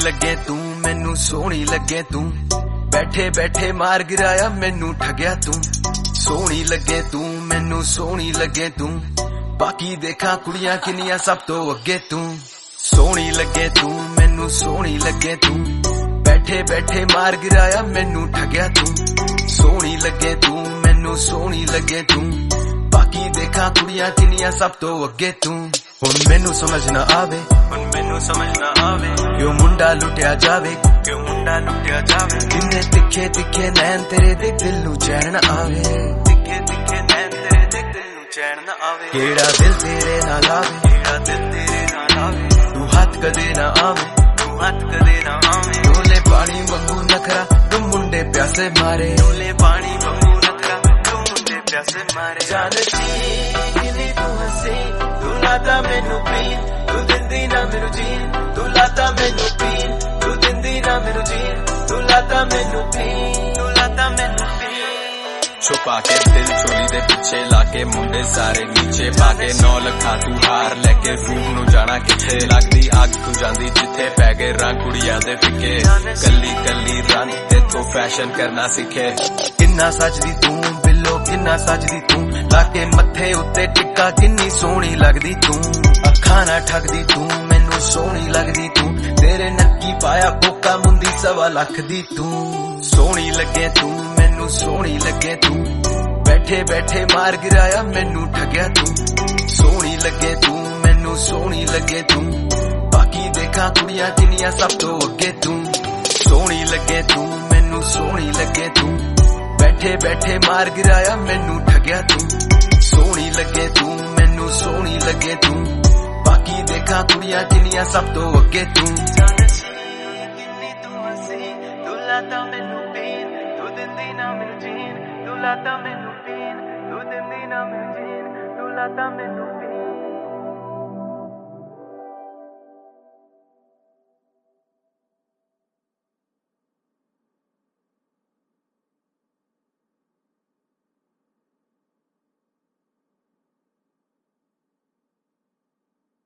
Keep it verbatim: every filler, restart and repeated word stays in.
लगे तू मैनू सोहनी लगे तू बैठे बैठे मार गिराया मैनू ठगया तू सोहनी लगे तू मैनू सोहनी लगे तू बाकी देखा कुड़ियां किनियां सब तो अगे तू सोहनी लगे तू मैनू सोहनी लगे तू बैठे बैठे मार गिराया मैनू ठगया तू सोहनी लगे तू मैनू सोहनी लगे तू बाकी देखा कुड़ियां किनियां सब तो अगे तू हुण मैनू समझ ना आवे हुण मैनू समझ ना आवे क्यों मुंडा लुटिया जावे क्यों मुंडा लुटिया जावे किन्ने तिखे तिखे नैन तेरे दे दिल नू चैन ना आवे तिखे तिखे नैन तेरे दे दिल नू चैन ना आवे केड़ा दिल तेरे नाल आवे केड़ा दिल तेरे नाल आवे तू हाथ कदे ना आवे तू हाथ कदे ना आवे डोले पानी वांगू नखरा तू मुंडे प्यासे मारे डोले पानी वांगू नखरा तू मुंडे प्यासे मारे जानती किनी तू हंसी तू लाता मैनू पीन तू दिंदी ना मैनू जीन तू लाता मैनू पीन तू दिंदी ना मैनू जीन तू लाता मैनू पीन तू लाता मैनू पीन छुपा के दिल चोली दे पिछे लाके मुंडे सारे नीचे पाके नौ लखा तू हार लेके रूम नू जाना किथे लगदी अग तू जांदी जिथे पै गए रंग कुड़ियां दे फिके कल्ली कल्ली रंग ते तो फैशन करना सीखे किन्ना सजदी तू बिल्लो किन्ना सजदी तू लाके मथे उत्ते टिक्का किन्नी सोहनी लगदी तू अखां ना ठगदी तू मैनू सोहनी लगदी तू तेरे नक्की पाया कोका मुंदी सवा लख दी तू सोहनी लगे तू मैनू सोहनी लगे तू बैठे बैठे मार गिराया मैनू ठगया तू सोहनी लगे तू मैनू सोहनी लगे तू बाकी देखा कुड़ियां किनियां सब तो अगे तू सोहनी लगे तू मैनू सोहनी लगे तू बैठे बैठे मार गिराया मैनू ठगया तू सोहनी लगे तू मैनू सोहनी लगे तू बाकी देखा कुड़ियां किनियां सब तो अगे तू तू लाता मैनू पीन तू दिंदी ना मैनू जीन तू लाता मैनू पीन तू दिंदी ना मैनू जीन तू लाता मैनू